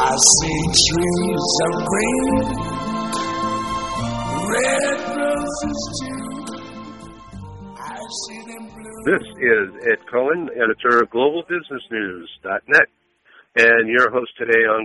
I see trees of green, red roses too. I see them blue. This is Ed Cohen, editor of GlobalBusinessNews.net, and your host today on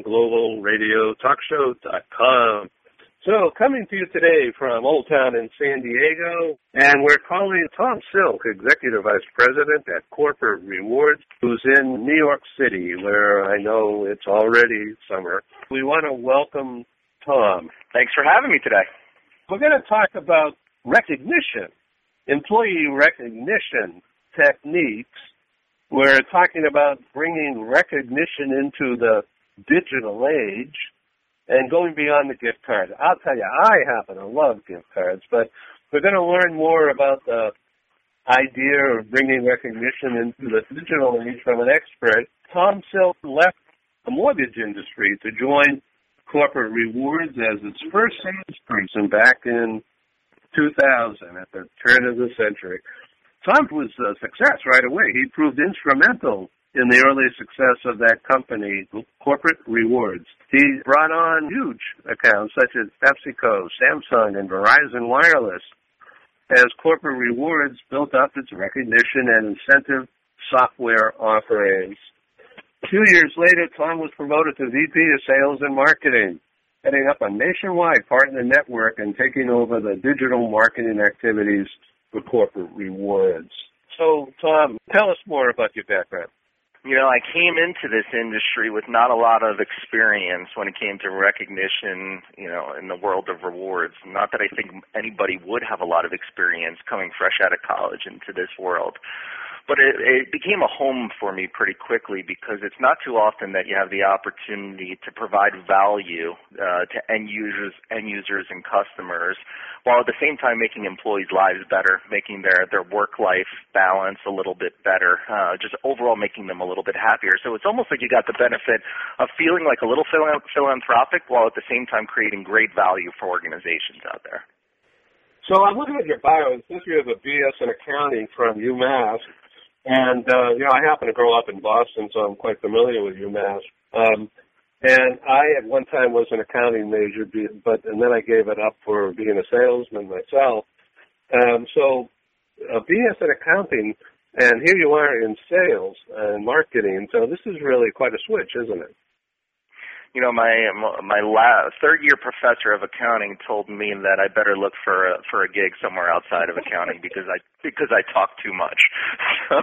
GlobalRadioTalkShow.com. So, coming to you today from Old Town in San Diego, and we're calling Tom Silk, Executive Vice President at Corporate Rewards, who's in New York City, where I know it's already summer. We want to welcome Tom. Thanks for having me today. We're going to talk about recognition, employee recognition techniques. We're talking about bringing recognition into the digital age and going beyond the gift card. I'll tell you, I happen to love gift cards, but we're going to learn more about the idea of bringing recognition into the digital age from an expert. Tom Silk left the mortgage industry to join Corporate Rewards as its first salesperson back in 2000, at the turn of the century. Tom was a success right away. He proved instrumental in the early success of that company, Corporate Rewards. He brought on huge accounts such as PepsiCo, Samsung, and Verizon Wireless as Corporate Rewards built up its recognition and incentive software offerings. A few years later, Tom was promoted to VP of Sales and Marketing, heading up a nationwide partner network and taking over the digital marketing activities for Corporate Rewards. So, Tom, tell us more about your background. You know, I came into this industry with not a lot of experience when it came to recognition, in the world of rewards. Not that I think anybody would have a lot of experience coming fresh out of college into this world. But it became a home for me pretty quickly because it's not too often that you have the opportunity to provide value to end users and customers, while at the same time making employees' lives better, making their work-life balance a little bit better, just overall making them a little bit happier. So it's almost like you got the benefit of feeling like a little philanthropic while at the same time creating great value for organizations out there. So I'm looking at your bio, and since you have a BS in accounting from UMass, and, I happen to grow up in Boston, so I'm quite familiar with UMass. And I, at one time, was an accounting major, and then I gave it up for being a salesman myself. So a BS in accounting, and here you are in sales and marketing. So this is really quite a switch, isn't it? My third-year professor of accounting told me that I better look for a gig somewhere outside of accounting because I talk too much. So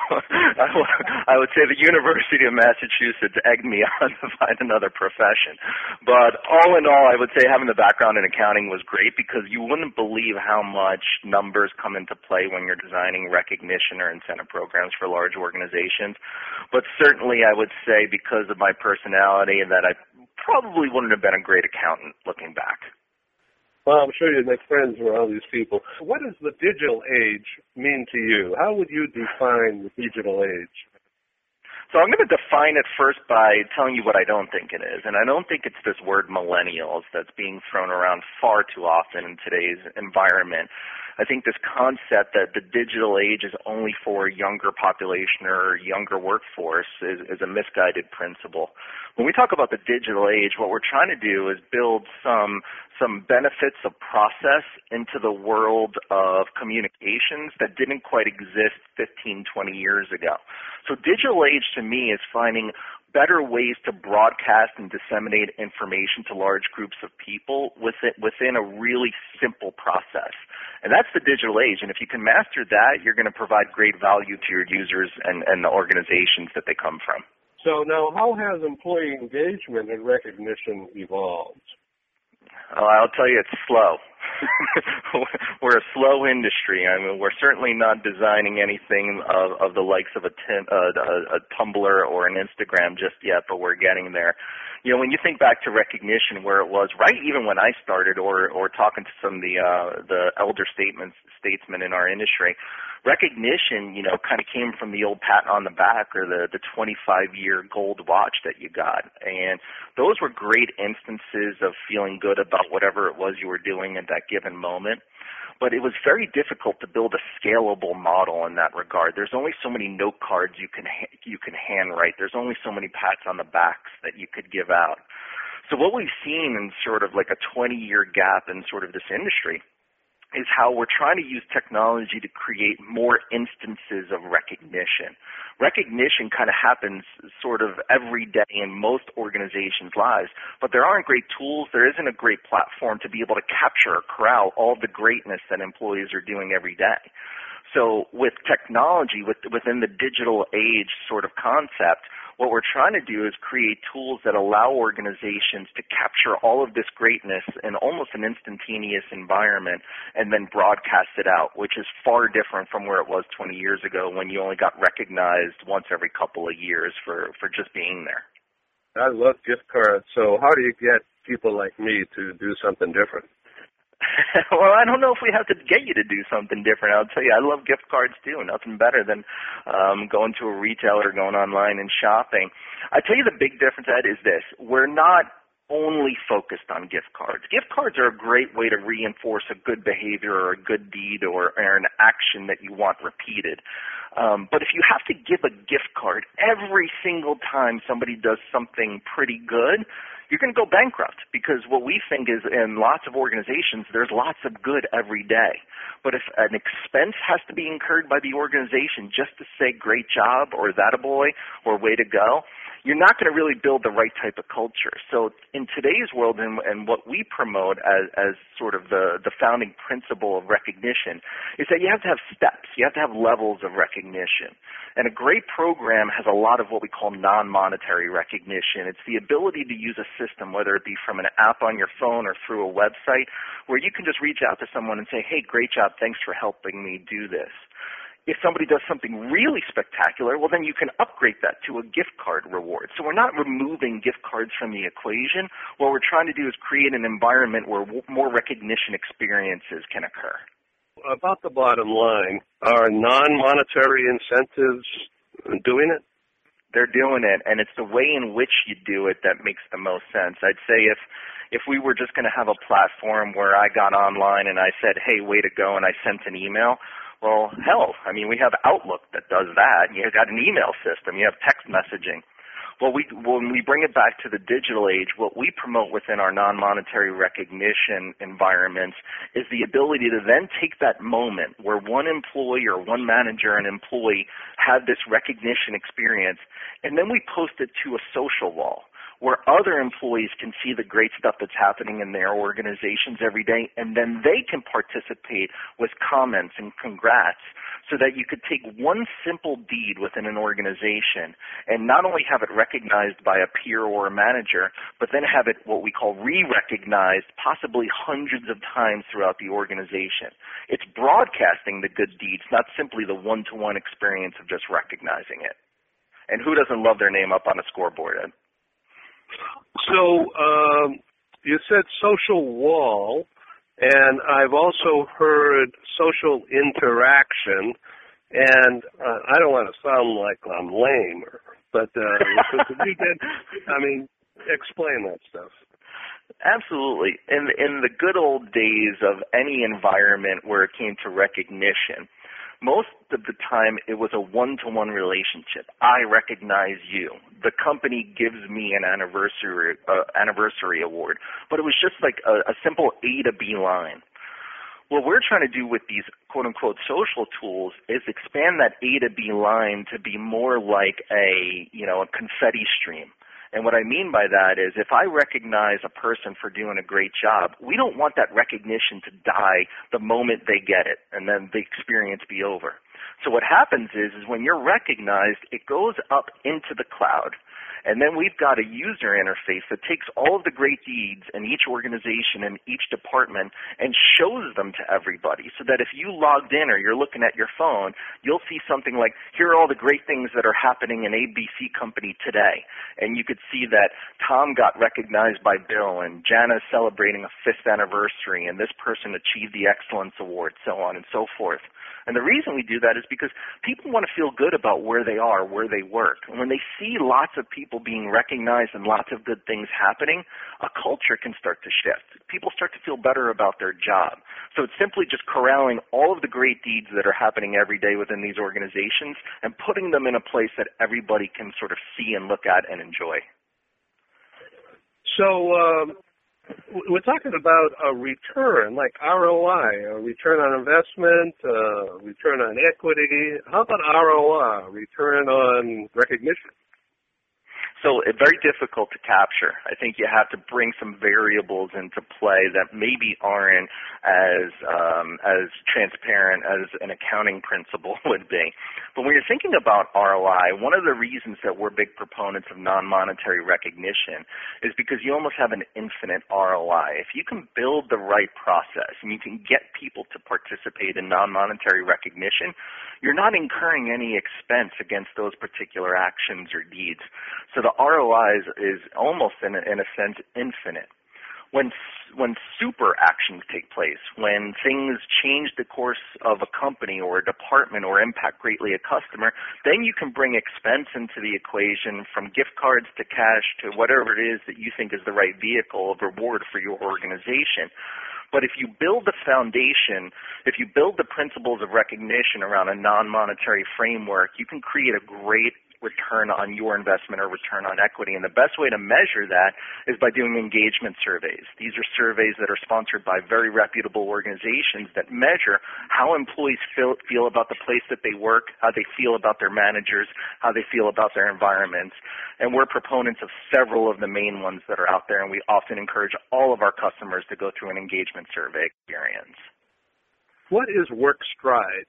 I would say the University of Massachusetts egged me on to find another profession. But all in all, I would say having the background in accounting was great because you wouldn't believe how much numbers come into play when you're designing recognition or incentive programs for large organizations. But certainly I would say because of my personality that I probably wouldn't have been a great accountant looking back. Well, I'm sure you'd make friends with all these people. What does the digital age mean to you? How would you define the digital age? So I'm going to define it first by telling you what I don't think it is. And I don't think it's this word millennials that's being thrown around far too often in today's environment. I think this concept that the digital age is only for a younger population or younger workforce is a misguided principle. When we talk about the digital age, what we're trying to do is build some benefits of process into the world of communications that didn't quite exist 15, 20 years ago. So digital age to me is finding better ways to broadcast and disseminate information to large groups of people within a really simple process. And that's the digital age. And if you can master that, you're going to provide great value to your users and the organizations that they come from. So now, how has employee engagement and recognition evolved? Oh, I'll tell you, it's slow. We're a slow industry. I mean, we're certainly not designing anything of the likes of a Tumblr or an Instagram just yet, but we're getting there. When you think back to recognition, where it was right even when I started, or talking to some of the elder statesmen in our industry, recognition, kind of came from the old pat on the back or the 25-year gold watch that you got. And those were great instances of feeling good about whatever it was you were doing at that given moment. But it was very difficult to build a scalable model in that regard. There's only so many note cards you can handwrite. There's only so many pats on the backs that you could give out. So what we've seen in sort of like a 20-year gap in sort of this industry is how we're trying to use technology to create more instances of recognition. Recognition kind of happens sort of every day in most organizations' lives, but there aren't great tools. There isn't a great platform to be able to capture or corral all the greatness that employees are doing every day. So with technology, within the digital age sort of concept, what we're trying to do is create tools that allow organizations to capture all of this greatness in almost an instantaneous environment and then broadcast it out, which is far different from where it was 20 years ago when you only got recognized once every couple of years for just being there. I love gift cards. So how do you get people like me to do something different? Well, I don't know if we have to get you to do something different. I'll tell you, I love gift cards too. Nothing better than going to a retailer, going online and shopping. I tell you the big difference, Ed, is this. We're not only focused on gift cards. Gift cards are a great way to reinforce a good behavior or a good deed or an action that you want repeated. But if you have to give a gift card every single time somebody does something pretty good, you're going to go bankrupt, because what we think is in lots of organizations, there's lots of good every day. But if an expense has to be incurred by the organization just to say great job or that a boy or way to go, you're not going to really build the right type of culture. So in today's world and what we promote as sort of the founding principle of recognition is that you have to have steps. You have to have levels of recognition. And a great program has a lot of what we call non-monetary recognition. It's the ability to use a system, whether it be from an app on your phone or through a website, where you can just reach out to someone and say, hey, great job, thanks for helping me do this. If somebody does something really spectacular, well, then you can upgrade that to a gift card reward. So we're not removing gift cards from the equation. What we're trying to do is create an environment where more recognition experiences can occur. About the bottom line, are non-monetary incentives doing it? They're doing it, and it's the way in which you do it that makes the most sense. I'd say if we were just going to have a platform where I got online and I said, hey, way to go, and I sent an email, well, hell, I mean, we have Outlook that does that. You've got an email system. You have text messaging. Well, when we bring it back to the digital age, what we promote within our non-monetary recognition environments is the ability to then take that moment where one employee or one manager and employee had this recognition experience, and then we post it to a social wall where other employees can see the great stuff that's happening in their organizations every day, and then they can participate with comments and congrats, so that you could take one simple deed within an organization and not only have it recognized by a peer or a manager, but then have it what we call re-recognized possibly hundreds of times throughout the organization. It's broadcasting the good deeds, not simply the one-to-one experience of just recognizing it. And who doesn't love their name up on a scoreboard, Ed? So you said social wall, and I've also heard social interaction, and I don't want to sound like I'm lame, but explain that stuff. Absolutely. In the good old days of any environment where it came to recognition, most of the time it was a one-to-one relationship. I recognize you. The company gives me an anniversary award. But it was just like a simple A to B line. What we're trying to do with these quote-unquote social tools is expand that A to B line to be more like a confetti stream. And what I mean by that is if I recognize a person for doing a great job, we don't want that recognition to die the moment they get it and then the experience be over. So what happens is when you're recognized, it goes up into the cloud. And then we've got a user interface that takes all of the great deeds in each organization and each department and shows them to everybody, so that if you logged in or you're looking at your phone, you'll see something like, here are all the great things that are happening in ABC company today. And you could see that Tom got recognized by Bill, and Jana's celebrating a 5th anniversary, and this person achieved the Excellence Award, so on and so forth. And the reason we do that is because people want to feel good about where they are, where they work. And when they see lots of people being recognized and lots of good things happening, a culture can start to shift. People start to feel better about their job. So it's simply just corralling all of the great deeds that are happening every day within these organizations and putting them in a place that everybody can sort of see and look at and enjoy. So we're talking about a return, like ROI, a return on investment, return on equity. How about ROI, return on recognition? So it's very difficult to capture. I think you have to bring some variables into play that maybe aren't as transparent as an accounting principle would be. But when you're thinking about ROI, one of the reasons that we're big proponents of non-monetary recognition is because you almost have an infinite ROI. If you can build the right process and you can get people to participate in non-monetary recognition, you're not incurring any expense against those particular actions or deeds. So the ROI is almost, in a sense, infinite. When super actions take place, when things change the course of a company or a department or impact greatly a customer, then you can bring expense into the equation, from gift cards to cash to whatever it is that you think is the right vehicle of reward for your organization. But if you build the foundation, if you build the principles of recognition around a non-monetary framework, you can create a great return on your investment or return on equity. And the best way to measure that is by doing engagement surveys. These are surveys that are sponsored by very reputable organizations that measure how employees feel about the place that they work, how they feel about their managers, how they feel about their environments. And we're proponents of several of the main ones that are out there, and we often encourage all of our customers to go through an engagement survey experience. What is WorkStride?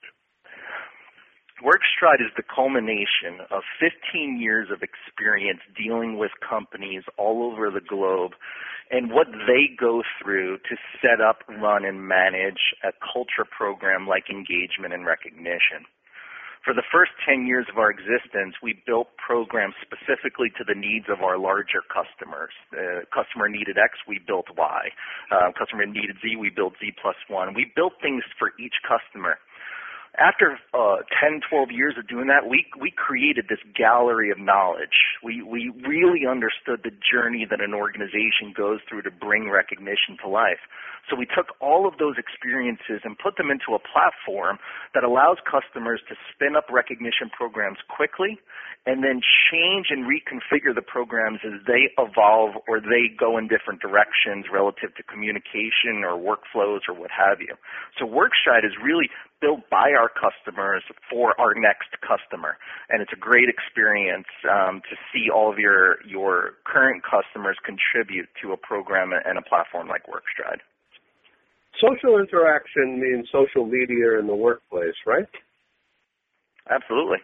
WorkStride is the culmination of 15 years of experience dealing with companies all over the globe and what they go through to set up, run, and manage a culture program like engagement and recognition. For the first 10 years of our existence, we built programs specifically to the needs of our larger customers. Customer needed X, we built Y. Customer needed Z, we built Z plus 1. We built things for each customer. After 10, 12 years of doing that, we created this gallery of knowledge. We really understood the journey that an organization goes through to bring recognition to life. So we took all of those experiences and put them into a platform that allows customers to spin up recognition programs quickly and then change and reconfigure the programs as they evolve or they go in different directions relative to communication or workflows or what have you. So WorkStride is really built by our customers for our next customer. And it's a great experience to see all of your current customers contribute to a program and a platform like WorkStride. Social interaction means social media in the workplace, right? Absolutely.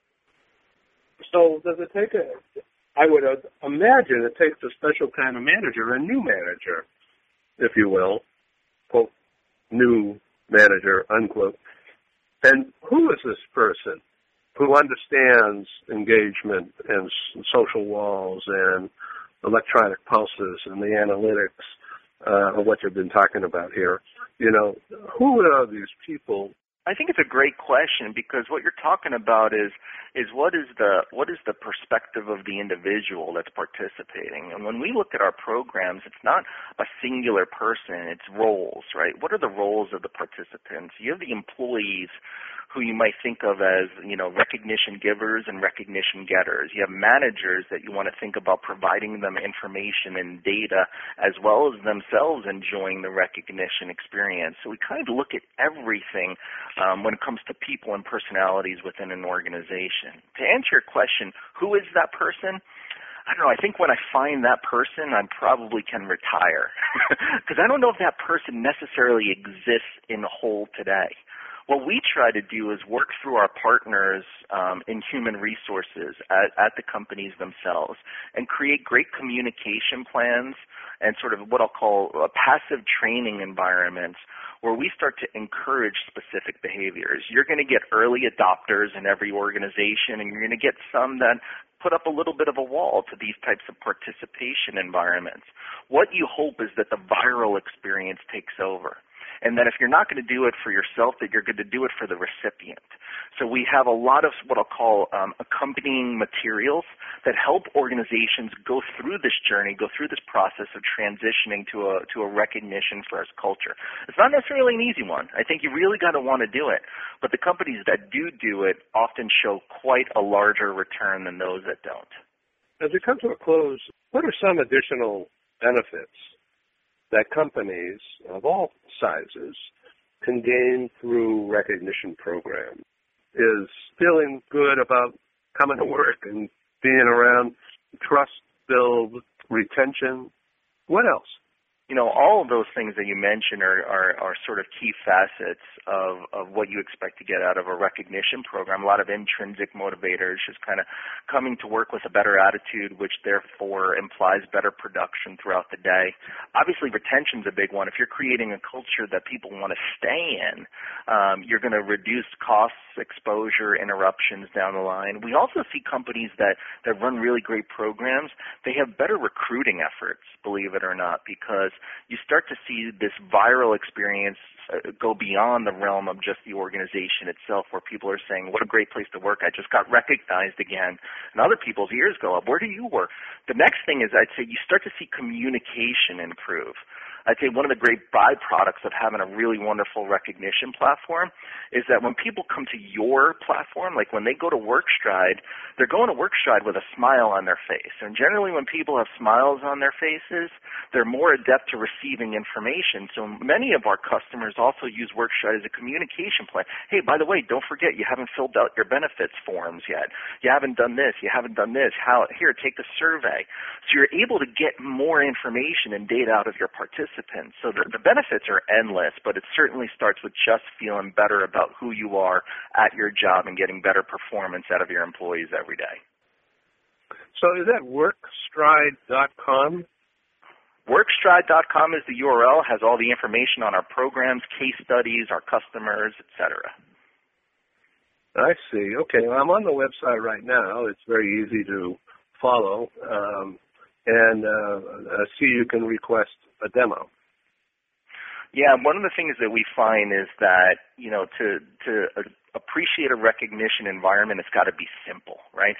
So does it take I would imagine it takes a special kind of manager, a new manager, if you will, quote, new manager, unquote. And who is this person who understands engagement and social walls and electronic pulses and the analytics of what you've been talking about here? You know, who are these people? I think it's a great question, because what you're talking about is what is the perspective of the individual that's participating. And when we look at our programs, it's not a singular person, it's roles, right? What are the roles of the participants? You have the employees who you might think of as, you know, recognition givers and recognition getters. You have managers that you want to think about providing them information and data, as well as themselves enjoying the recognition experience. So we kind of look at everything when it comes to people and personalities within an organization. To answer your question, who is that person? I don't know. I think when I find that person, I probably can retire, because I don't know if that person necessarily exists in whole today. What we try to do is work through our partners in human resources at the companies themselves and create great communication plans and sort of what I'll call passive training environments where we start to encourage specific behaviors. You're going to get early adopters in every organization, and you're going to get some that put up a little bit of a wall to these types of participation environments. What you hope is that the viral experience takes over, and that if you're not going to do it for yourself, that you're going to do it for the recipient. So we have a lot of what I'll call accompanying materials that help organizations go through this journey, go through this process of transitioning to a recognition-first culture. It's not necessarily an easy one. I think you really got to want to do it. But the companies that do it often show quite a larger return than those that don't. As we come to a close, what are some additional benefits that companies of all sizes can gain through recognition programs. Is feeling good about coming to work and being around, trust build, retention. What else? You know, all of those things that you mentioned are sort of key facets of what you expect to get out of a recognition program. A lot of intrinsic motivators, just kind of coming to work with a better attitude, which therefore implies better production throughout the day. Obviously, retention's a big one. If you're creating a culture that people want to stay in, you're going to reduce costs, exposure, interruptions down the line. We also see companies that run really great programs. They have better recruiting efforts, believe it or not, because you start to see this viral experience go beyond the realm of just the organization itself, where people are saying, what a great place to work. I just got recognized again. And other people's ears go up. Where do you work? The next thing is, I'd say, you start to see communication improve. I'd say one of the great byproducts of having a really wonderful recognition platform is that when people come to your platform, like when they go to WorkStride, they're going to WorkStride with a smile on their face. And generally when people have smiles on their faces, they're more adept to receiving information. So many of our customers also use WorkStride as a communication plan. Hey, by the way, don't forget you haven't filled out your benefits forms yet. You haven't done this. You haven't done this. Here, take the survey. So you're able to get more information and data out of your participants. So the benefits are endless, but it certainly starts with just feeling better about who you are at your job and getting better performance out of your employees every day. So is that WorkStride.com? WorkStride.com is the URL, has all the information on our programs, case studies, our customers, etc. I see. Okay, well, I'm on the website right now. It's very easy to follow. And I see you can request a demo. Yeah, one of the things that we find is that, you know, to appreciate a recognition environment, it's got to be simple, right?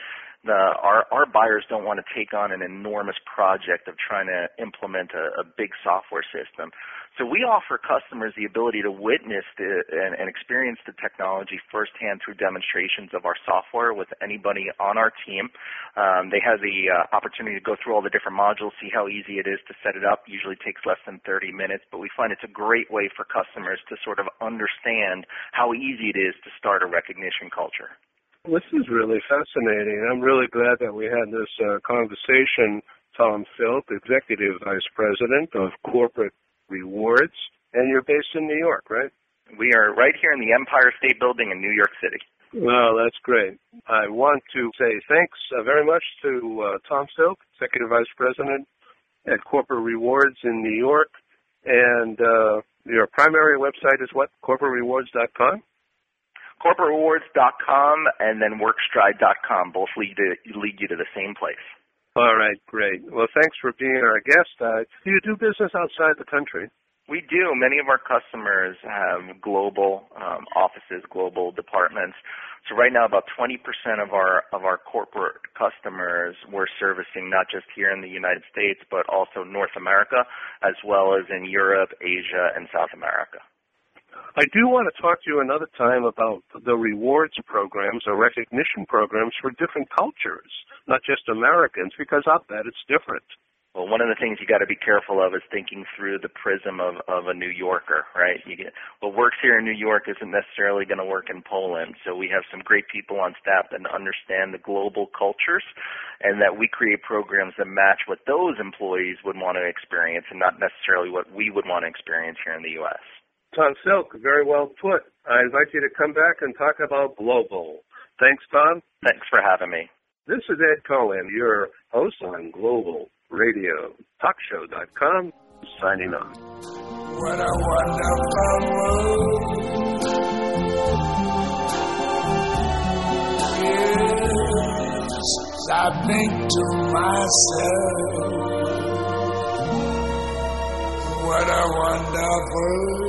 Our buyers don't want to take on an enormous project of trying to implement a big software system. So we offer customers the ability to witness and experience the technology firsthand through demonstrations of our software with anybody on our team. They have the opportunity to go through all the different modules, see how easy it is to set it up. Usually takes less than 30 minutes, but we find it's a great way for customers to sort of understand how easy it is to start a recognition culture. This is really fascinating. I'm really glad that we had this conversation. Tom Silk, Executive Vice President of Corporate Rewards, and you're based in New York, right? We are right here in the Empire State Building in New York City. Well, that's great. I want to say thanks very much to Tom Silk, Executive Vice President at Corporate Rewards in New York. And your primary website is what? CorporateRewards.com? CorporateRewards.com and then WorkStride.com. Both lead you to the same place. All right, great. Well, thanks for being our guest. Do you do business outside the country? We do. Many of our customers have global offices, global departments. So right now, about 20% of our corporate customers we're servicing not just here in the United States, but also North America, as well as in Europe, Asia, and South America. I do want to talk to you another time about the rewards programs or recognition programs for different cultures, not just Americans, because I'll bet it's different. Well, one of the things you got to be careful of is thinking through the prism of a New Yorker, right? What works here in New York isn't necessarily going to work in Poland. So we have some great people on staff that understand the global cultures, and that we create programs that match what those employees would want to experience and not necessarily what we would want to experience here in the U.S. Tom Silk, very well put. I invite you to come back and talk about global. Thanks, Tom. Thanks for having me. This is Ed Cohen, your host on Global Radio Talkshow.com, signing off. What a wonderful world. Yes, I think to myself, what a wonderful